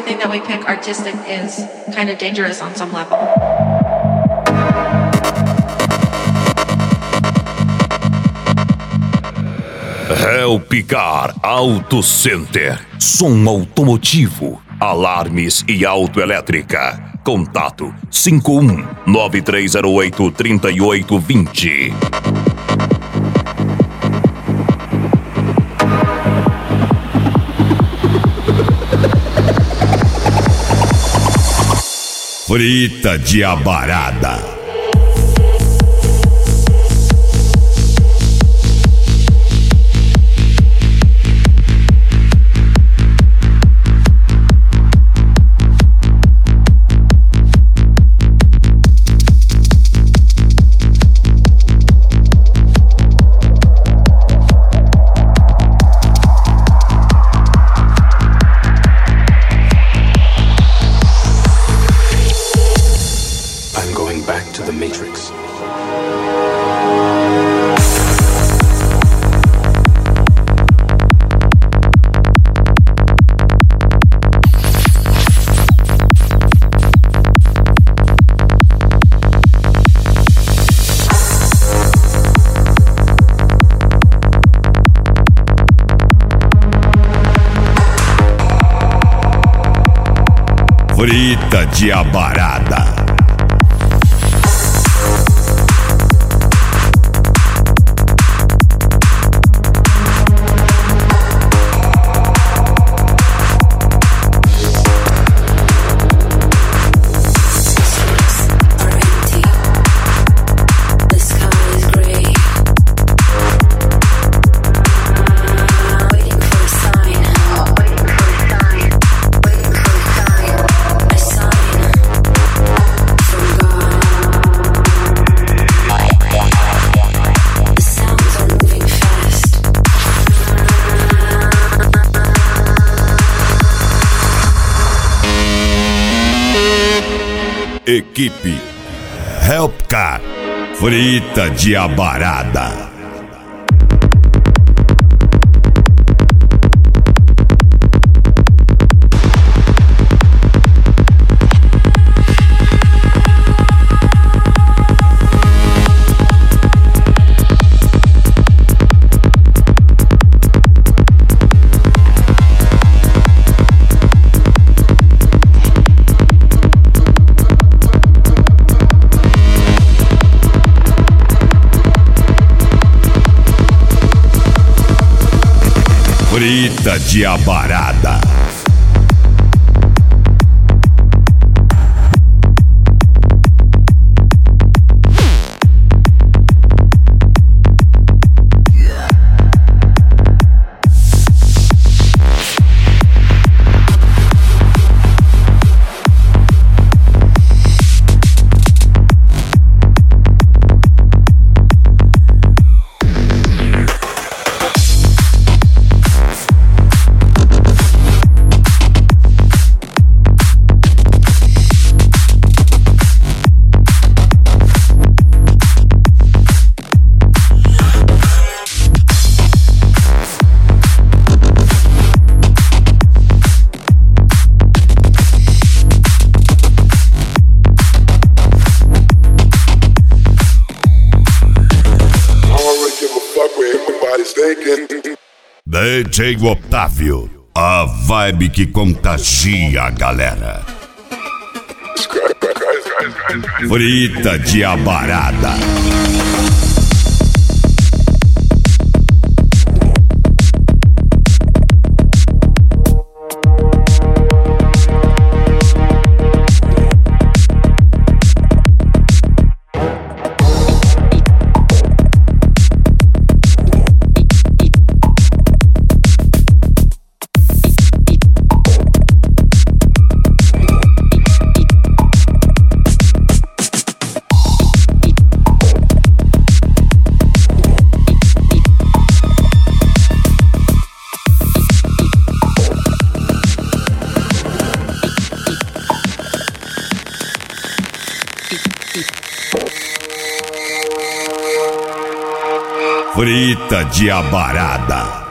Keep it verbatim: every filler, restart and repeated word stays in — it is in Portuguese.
everything that we pick artistic is kind of dangerous on some level. Helpcar Auto Center. Som automotivo, alarmes e autoelétrica. Contato cinco um nove três zero oito três oito dois zero. Frita de Abarada. Frita de Abarada. Equipe Helpcar Frita de Abarada. Frita de Abarada. D J Otávio, a vibe que contagia a galera. Frita de Abarada. Frita de Abarada.